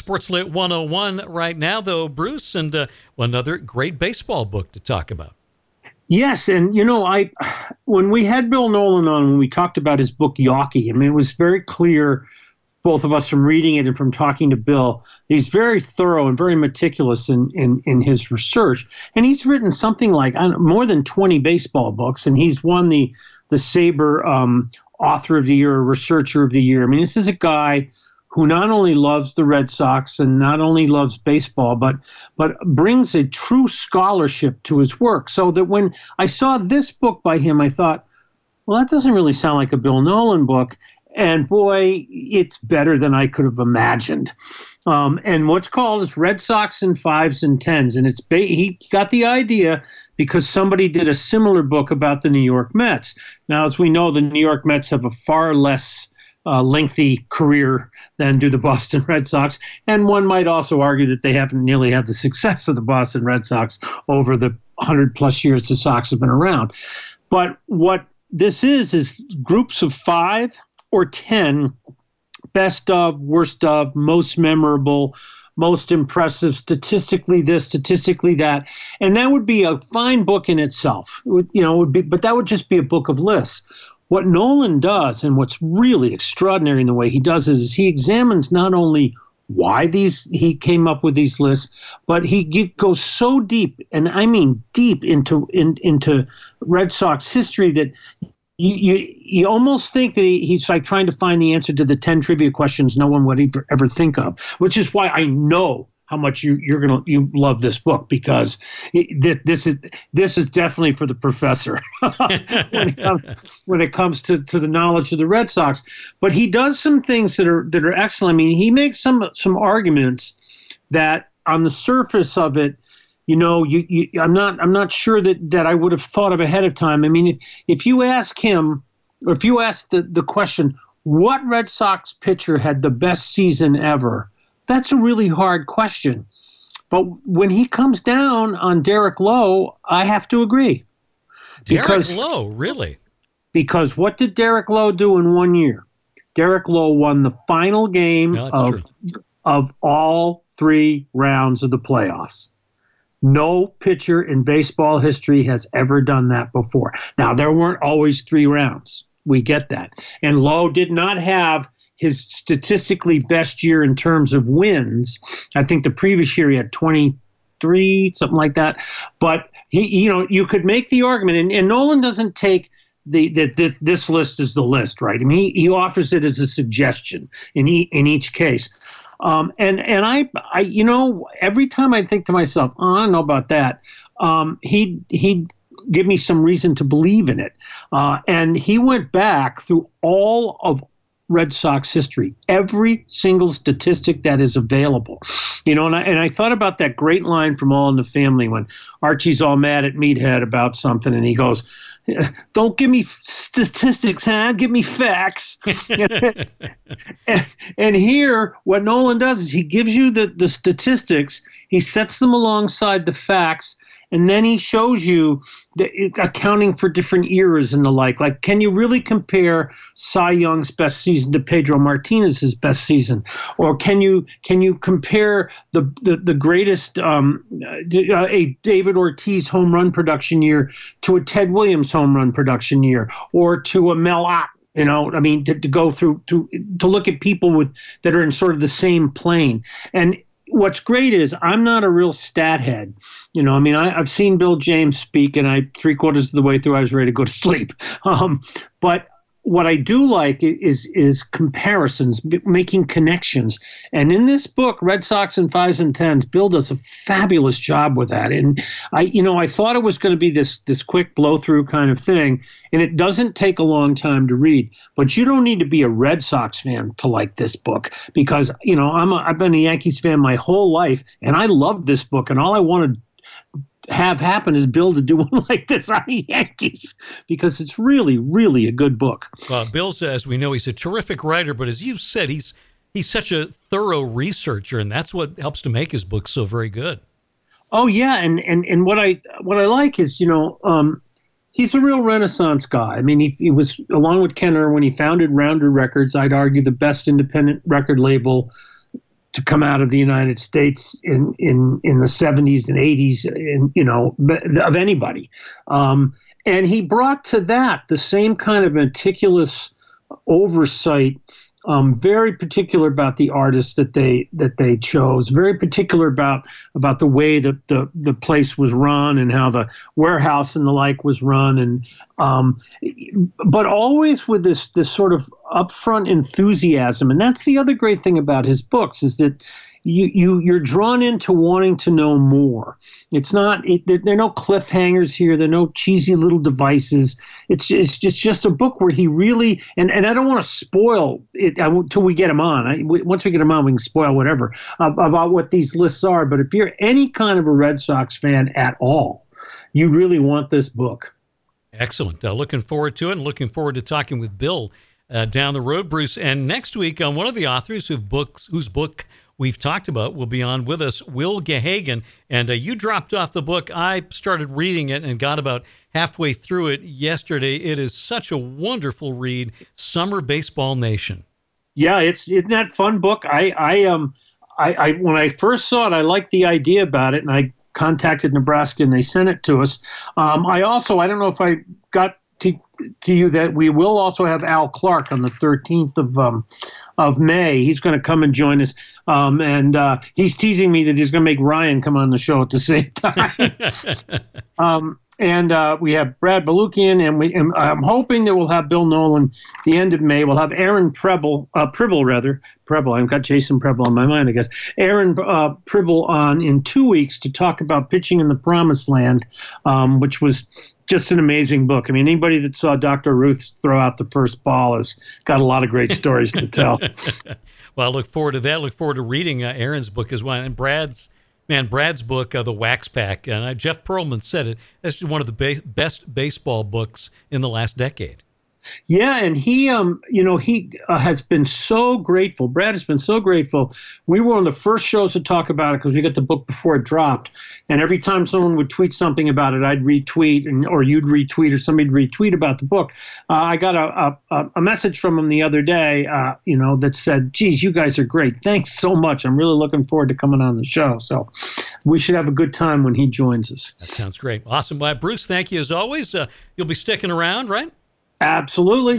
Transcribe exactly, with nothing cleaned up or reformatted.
Sportslit one oh one right now, though, Bruce, and uh, another great baseball book to talk about. Yes, and you know, I when we had Bill Nolan on, when we talked about his book Yawkey, I mean, it was very clear, both of us from reading it and from talking to Bill, he's very thorough and very meticulous in, in, in his research. And he's written something like I don't know, more than twenty baseball books, and he's won the the Saber um, Author of the Year, or Researcher of the Year. I mean, this is a guy who not only loves the Red Sox and not only loves baseball, but but brings a true scholarship to his work. So that when I saw this book by him, I thought, well, that doesn't really sound like a Bill Nolan book. And boy, it's better than I could have imagined. Um, and what's called is Red Sox in Fives and Tens. And it's ba- he got the idea because somebody did a similar book about the New York Mets. Now, as we know, the New York Mets have a far less uh, lengthy career than do the Boston Red Sox. And one might also argue that they haven't nearly had the success of the Boston Red Sox over the one hundred plus years the Sox have been around. But what this is, is groups of five or ten, best of, worst of, most memorable, most impressive, statistically this, statistically that. And that would be a fine book in itself. It would, you know, it would be, but that would just be a book of lists. What Nolan does, and what's really extraordinary in the way he does is, is he examines not only why these he came up with these lists, but he get, goes so deep, and I mean deep into in, into Red Sox history that You, you you almost think that he, he's like trying to find the answer to the ten trivia questions no one would ever, ever think of, which is why I know how much you you're gonna you love this book, because it, this is this is definitely for the professor when it comes when it comes to, to the knowledge of the Red Sox. But he does some things that are that are excellent. I mean, he makes some some arguments that on the surface of it, you know, you, you, I'm not I'm not sure that, that I would have thought of ahead of time. I mean, if, if you ask him, or if you ask the, the question, what Red Sox pitcher had the best season ever, that's a really hard question. But when he comes down on Derek Lowe, I have to agree. Derek because, Lowe, really? Because what did Derek Lowe do in one year? Derek Lowe won the final game No, of of all three rounds of the playoffs. No pitcher in baseball history has ever done that before. Now, there weren't always three rounds. We get that. And Lowe did not have his statistically best year in terms of wins. I think the previous year he had twenty-three, something like that. But, he, you know, you could make the argument, and, and Nolan doesn't take the, the, the this list is the list, right? I mean, he, he offers it as a suggestion in, e, in each case. Um, and and I, I, you know, every time I think to myself, oh, I don't know about that, um, he'd, he'd give me some reason to believe in it. Uh, and he went back through all of Red Sox history, every single statistic that is available. You know, and I, and I thought about that great line from All in the Family when Archie's all mad at Meathead about something, and he goes, "Don't give me statistics, huh? Give me facts." and, and here, what Nolan does is he gives you the, the statistics, he sets them alongside the facts, and then he shows you the, accounting for different eras and the like. Like, can you really compare Cy Young's best season to Pedro Martinez's best season? Or can you can you compare the the, the greatest um, uh, a David Ortiz home run production year to a Ted Williams home run production year, or to a Mel Ott? You know, I mean, to, to go through to to look at people with that are in sort of the same plane. And what's great is I'm not a real stat head. You know, I mean, I, I've seen Bill James speak, and I three quarters of the way through, I was ready to go to sleep. Um, but what I do like is is comparisons, making connections. And in this book, Red Sox in Fives and Tens, Bill does a fabulous job with that. And I, you know, I thought it was going to be this this quick blow through kind of thing, and it doesn't take a long time to read. But you don't need to be a Red Sox fan to like this book, because you know I'm a, I've been a Yankees fan my whole life, and I love this book, and all I wanted have happen is Bill to do one like this on the Yankees, because it's really, really a good book. Well, Bill's, as we know, he's a terrific writer, but as you said, he's he's such a thorough researcher, and that's what helps to make his book so very good. Oh yeah, and and and what I what I like is, you know, um, he's a real Renaissance guy. I mean, he, he was, along with Kenner, when he founded Rounder Records, I'd argue the best independent record label to come out of the United States in in in the seventies and eighties, in, you know, of anybody. Um, and he brought to that the same kind of meticulous oversight. Um, very particular about the artists that they that they chose. Very particular about about the way that the the place was run and how the warehouse and the like was run, and um, but always with this this sort of upfront enthusiasm. And that's the other great thing about his books, is that you you you're drawn into wanting to know more. It's not it, there, there are no cliffhangers here. There are no cheesy little devices. It's it's just just a book where he really and, and I don't want to spoil it until we get him on. I, once we get him on, we can spoil whatever uh, about what these lists are. But if you're any kind of a Red Sox fan at all, you really want this book. Excellent. Uh, looking forward to it, and looking forward to talking with Bill uh, down the road, Bruce. And next week, on uh, one of the authors who books whose book we've talked about will be on with us, Will Gahagan. And uh, you dropped off the book. I started reading it and got about halfway through it yesterday. It is such a wonderful read, Summer Baseball Nation. Yeah, it's isn't that fun book? I I um I, I when I first saw it, I liked the idea about it, and I contacted Nebraska and they sent it to us. Um, I also I don't know if I got to to you that we will also have Al Clark on the thirteenth of um of May. He's going to come and join us, um, and uh, he's teasing me that he's going to make Ryan come on the show at the same time. um, and uh, we have Brad Balukian, and we. And I'm hoping that we'll have Bill Nolan at the end of May. We'll have Aaron Preble, uh, Pribble rather, Preble. I've got Jason Preble on my mind, I guess. Aaron uh, Pribble on in two weeks to talk about Pitching in the Promised Land, um, which was just an amazing book. I mean, anybody that saw Doctor Ruth throw out the first ball has got a lot of great stories to tell. Well, I look forward to that. Look forward to reading uh, Aaron's book as well. And Brad's, man, Brad's book, uh, The Wax Pack. And uh, Jeff Pearlman said it. That's just one of the ba- best baseball books in the last decade. Yeah, and he, um, you know, he uh, has been so grateful. Brad has been so grateful. We were on the first shows to talk about it because we got the book before it dropped. And every time someone would tweet something about it, I'd retweet, and or you'd retweet, or somebody'd retweet about the book. Uh, I got a, a a message from him the other day, uh, you know, that said, "Geez, you guys are great. Thanks so much. I'm really looking forward to coming on the show." So we should have a good time when he joins us. That sounds great. Awesome. Well, Bruce, thank you as always. Uh, you'll be sticking around, right? Absolutely.